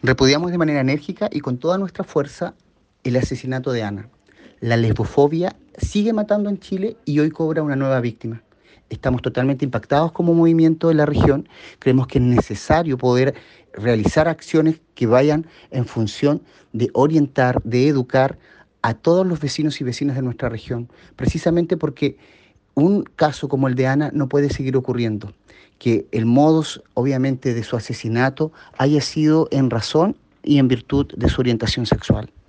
Repudiamos de manera enérgica y con toda nuestra fuerza el asesinato de Ana. La lesbofobia sigue matando en Chile y hoy cobra una nueva víctima. Estamos totalmente impactados como movimiento de la región. Creemos que es necesario poder realizar acciones que vayan en función de orientar, de educar a todos los vecinos y vecinas de nuestra región, precisamente porque un caso como el de Ana no puede seguir ocurriendo, que el modus, obviamente, de su asesinato haya sido en razón y en virtud de su orientación sexual.